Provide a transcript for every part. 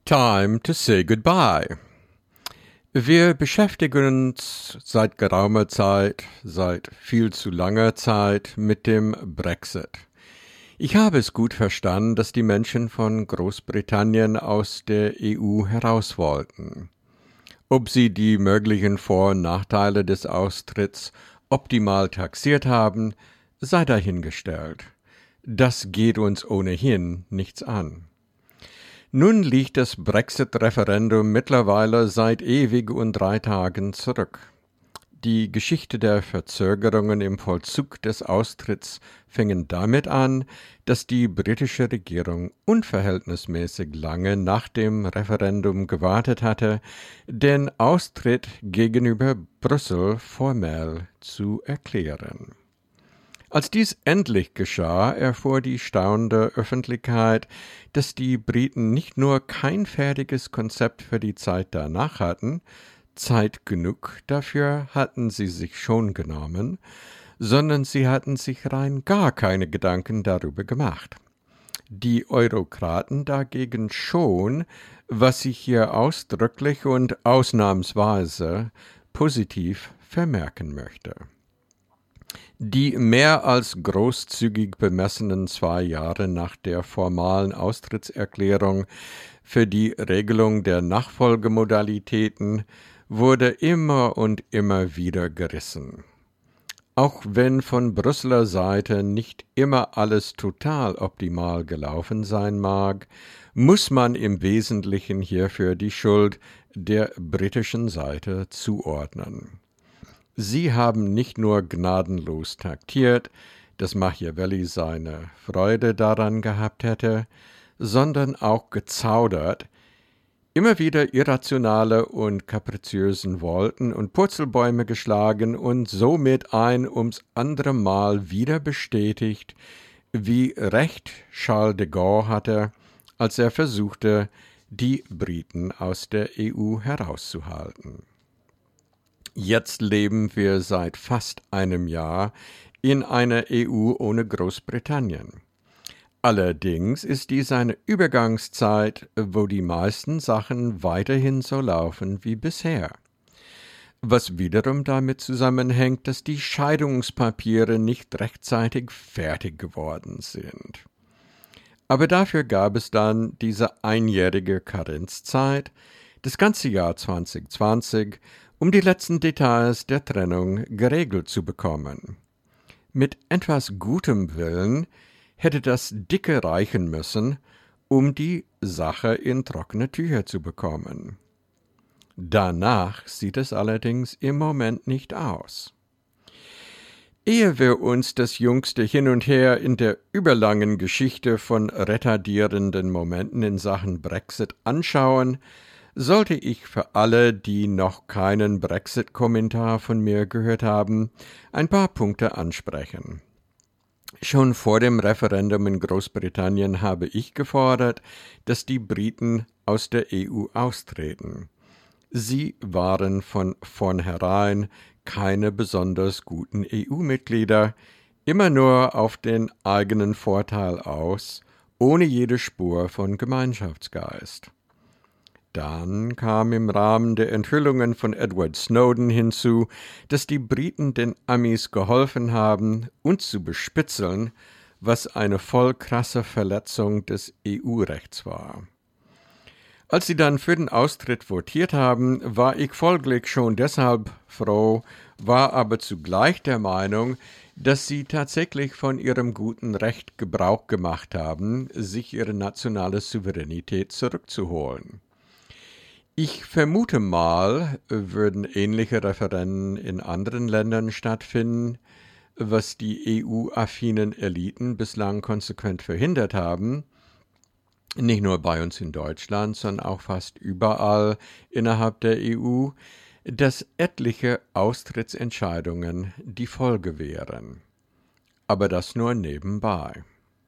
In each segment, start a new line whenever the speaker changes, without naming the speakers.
Time to say goodbye. Wir beschäftigen uns seit geraumer Zeit, seit viel zu langer Zeit mit dem Brexit. Ich habe es gut verstanden, dass die Menschen von Großbritannien aus der EU heraus wollten. Ob sie die möglichen Vor- und Nachteile des Austritts optimal taxiert haben, sei dahingestellt. Das geht uns ohnehin nichts an. Nun liegt das Brexit-Referendum mittlerweile seit ewig und 3 Tagen zurück. Die Geschichte der Verzögerungen im Vollzug des Austritts fing damit an, dass die britische Regierung unverhältnismäßig lange nach dem Referendum gewartet hatte, den Austritt gegenüber Brüssel formell zu erklären. Als dies endlich geschah, erfuhr die staunende Öffentlichkeit, dass die Briten nicht nur kein fertiges Konzept für die Zeit danach hatten, Zeit genug dafür hatten sie sich schon genommen, sondern sie hatten sich rein gar keine Gedanken darüber gemacht. Die Eurokraten dagegen schon, was ich hier ausdrücklich und ausnahmsweise positiv vermerken möchte. Die mehr als großzügig bemessenen 2 Jahre nach der formalen Austrittserklärung für die Regelung der Nachfolgemodalitäten wurde immer und immer wieder gerissen. Auch wenn von Brüsseler Seite nicht immer alles total optimal gelaufen sein mag, muss man im Wesentlichen hierfür die Schuld der britischen Seite zuordnen. Sie haben nicht nur gnadenlos taktiert, dass Machiavelli seine Freude daran gehabt hätte, sondern auch gezaudert, immer wieder irrationale und kapriziösen Volten und Purzelbäume geschlagen und somit ein ums andere Mal wieder bestätigt, wie recht Charles de Gaulle hatte, als er versuchte, die Briten aus der EU herauszuhalten. Jetzt leben wir seit fast einem Jahr in einer EU ohne Großbritannien. Allerdings ist dies eine Übergangszeit, wo die meisten Sachen weiterhin so laufen wie bisher. Was wiederum damit zusammenhängt, dass die Scheidungspapiere nicht rechtzeitig fertig geworden sind. Aber dafür gab es dann diese einjährige Karenzzeit, das ganze Jahr 2020, um die letzten Details der Trennung geregelt zu bekommen. Mit etwas gutem Willen hätte das dicke reichen müssen, um die Sache in trockene Tücher zu bekommen. Danach sieht es allerdings im Moment nicht aus. Ehe wir uns das jüngste Hin und Her in der überlangen Geschichte von retardierenden Momenten in Sachen Brexit anschauen, sollte ich für alle, die noch keinen Brexit-Kommentar von mir gehört haben, ein paar Punkte ansprechen. Schon vor dem Referendum in Großbritannien habe ich gefordert, dass die Briten aus der EU austreten. Sie waren von vornherein keine besonders guten EU-Mitglieder, immer nur auf den eigenen Vorteil aus, ohne jede Spur von Gemeinschaftsgeist. Dann kam im Rahmen der Enthüllungen von Edward Snowden hinzu, dass die Briten den Amis geholfen haben, uns zu bespitzeln, was eine voll krasse Verletzung des EU-Rechts war. Als sie dann für den Austritt votiert haben, war ich folglich schon deshalb froh, war aber zugleich der Meinung, dass sie tatsächlich von ihrem guten Recht Gebrauch gemacht haben, sich ihre nationale Souveränität zurückzuholen. Ich vermute mal, würden ähnliche Referenden in anderen Ländern stattfinden, was die EU-affinen Eliten bislang konsequent verhindert haben, nicht nur bei uns in Deutschland, sondern auch fast überall innerhalb der EU, dass etliche Austrittsentscheidungen die Folge wären. Aber das nur nebenbei.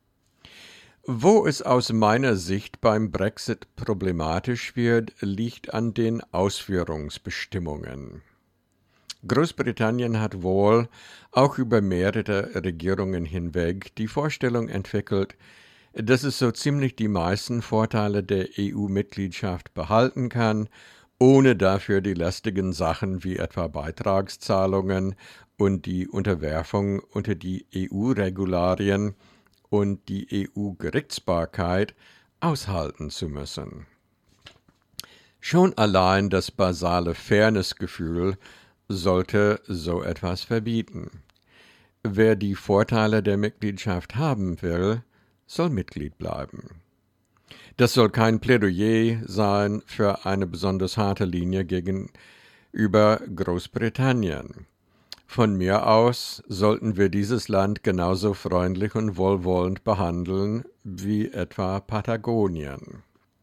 Wo es aus meiner Sicht beim Brexit problematisch wird, liegt an den Ausführungsbestimmungen. Großbritannien hat wohl, auch über mehrere Regierungen hinweg, die Vorstellung entwickelt, dass es so ziemlich die meisten Vorteile der EU-Mitgliedschaft behalten kann, ohne dafür die lästigen Sachen wie etwa Beitragszahlungen und die Unterwerfung unter die EU-Regularien und die EU-Gerichtsbarkeit aushalten zu müssen. Schon allein das basale Fairnessgefühl sollte so etwas verbieten. Wer die Vorteile der Mitgliedschaft haben will, soll Mitglied bleiben. Das soll kein Plädoyer sein für eine besonders harte Linie gegenüber Großbritannien. Von mir aus sollten wir dieses Land genauso freundlich und wohlwollend behandeln wie etwa Patagonien.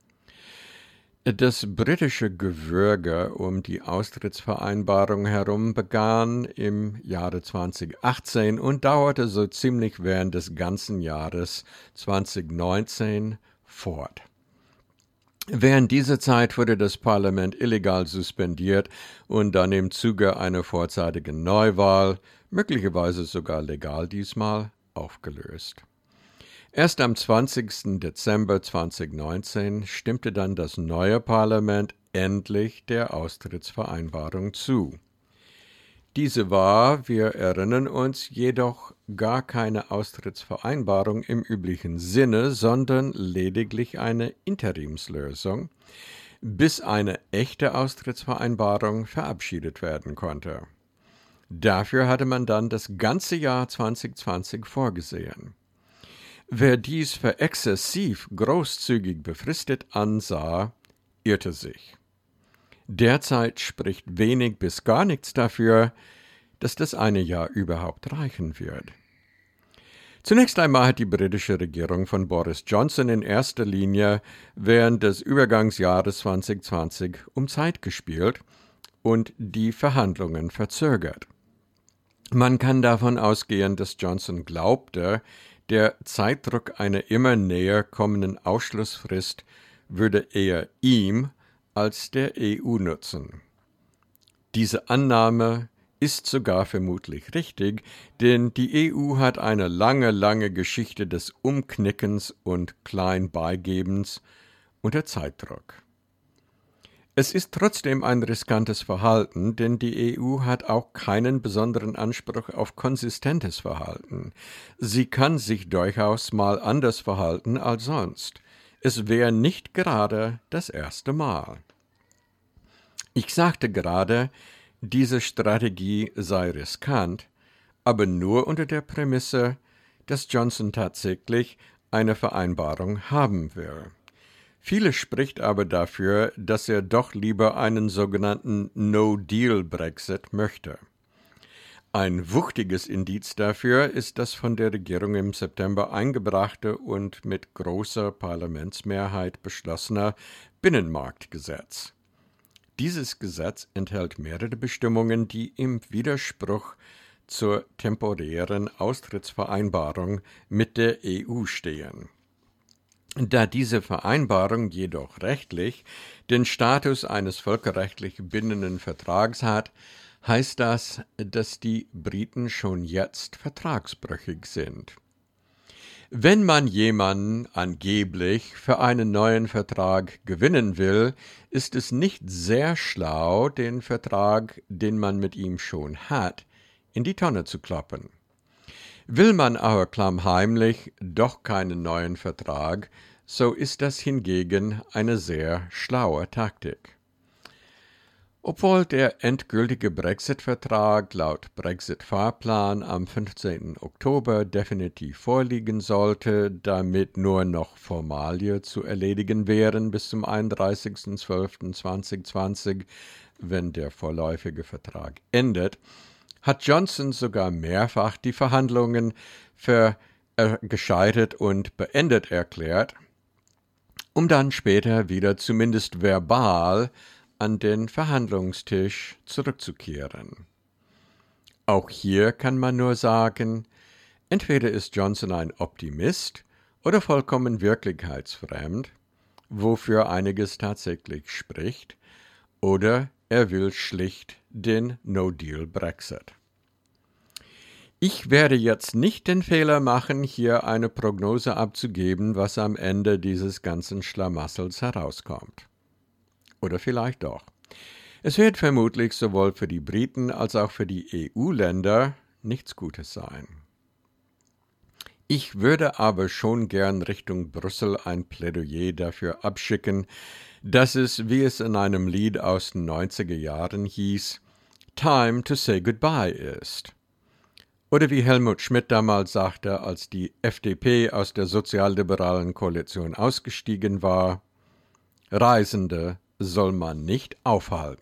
Das britische Gewürge um die Austrittsvereinbarung herum begann im Jahre 2018 und dauerte so ziemlich während des ganzen Jahres 2019 fort. Während dieser Zeit wurde das Parlament illegal suspendiert und dann im Zuge einer vorzeitigen Neuwahl, möglicherweise sogar legal diesmal, aufgelöst. Erst am 20. Dezember 2019 stimmte dann das neue Parlament endlich der Austrittsvereinbarung zu. Diese war, wir erinnern uns, jedoch gar keine Austrittsvereinbarung im üblichen Sinne, sondern lediglich eine Interimslösung, bis eine echte Austrittsvereinbarung verabschiedet werden konnte. Dafür hatte man dann das ganze Jahr 2020 vorgesehen. Wer dies für exzessiv großzügig befristet ansah, irrte sich. Derzeit spricht wenig bis gar nichts dafür, dass das eine Jahr überhaupt reichen wird. Zunächst einmal hat die britische Regierung von Boris Johnson in erster Linie während des Übergangsjahres 2020 um Zeit gespielt und die Verhandlungen verzögert. Man kann davon ausgehen, dass Johnson glaubte, der Zeitdruck einer immer näher kommenden Ausschlussfrist würde eher ihm als der EU nutzen. Diese Annahme ist sogar vermutlich richtig, denn die EU hat eine lange Geschichte des Umknickens und Kleinbeigebens unter Zeitdruck. Es ist trotzdem ein riskantes Verhalten, denn die EU hat auch keinen besonderen Anspruch auf konsistentes Verhalten. Sie kann sich durchaus mal anders verhalten als sonst. Es wäre nicht gerade das erste Mal. Ich sagte gerade, diese Strategie sei riskant, aber nur unter der Prämisse, dass Johnson tatsächlich eine Vereinbarung haben will. Vieles spricht aber dafür, dass er doch lieber einen sogenannten No-Deal-Brexit möchte. Ein wuchtiges Indiz dafür ist das von der Regierung im September eingebrachte und mit großer Parlamentsmehrheit beschlossene Binnenmarktgesetz. Dieses Gesetz enthält mehrere Bestimmungen, die im Widerspruch zur temporären Austrittsvereinbarung mit der EU stehen. Da diese Vereinbarung jedoch rechtlich den Status eines völkerrechtlich bindenden Vertrags hat, heißt das, dass die Briten schon jetzt vertragsbrüchig sind. Wenn man jemanden angeblich für einen neuen Vertrag gewinnen will, ist es nicht sehr schlau, den Vertrag, den man mit ihm schon hat, in die Tonne zu kloppen. Will man aber klammheimlich doch keinen neuen Vertrag, so ist das hingegen eine sehr schlaue Taktik. Obwohl der endgültige Brexit-Vertrag laut Brexit-Fahrplan am 15. Oktober definitiv vorliegen sollte, damit nur noch Formalien zu erledigen wären bis zum 31.12.2020, wenn der vorläufige Vertrag endet, hat Johnson sogar mehrfach die Verhandlungen für gescheitert und beendet erklärt, um dann später wieder zumindest verbal an den Verhandlungstisch zurückzukehren. Auch hier kann man nur sagen, entweder ist Johnson ein Optimist oder vollkommen wirklichkeitsfremd, wofür einiges tatsächlich spricht, oder er will schlicht den No-Deal-Brexit. Ich werde jetzt nicht den Fehler machen, hier eine Prognose abzugeben, was am Ende dieses ganzen Schlamassels herauskommt. Oder vielleicht doch. Es wird vermutlich sowohl für die Briten als auch für die EU-Länder nichts Gutes sein. Ich würde aber schon gern Richtung Brüssel ein Plädoyer dafür abschicken, dass es, wie es in einem Lied aus den 90er Jahren hieß, Time to say goodbye ist. Oder wie Helmut Schmidt damals sagte, als die FDP aus der sozialliberalen Koalition ausgestiegen war, Reisende soll man nicht aufhalten.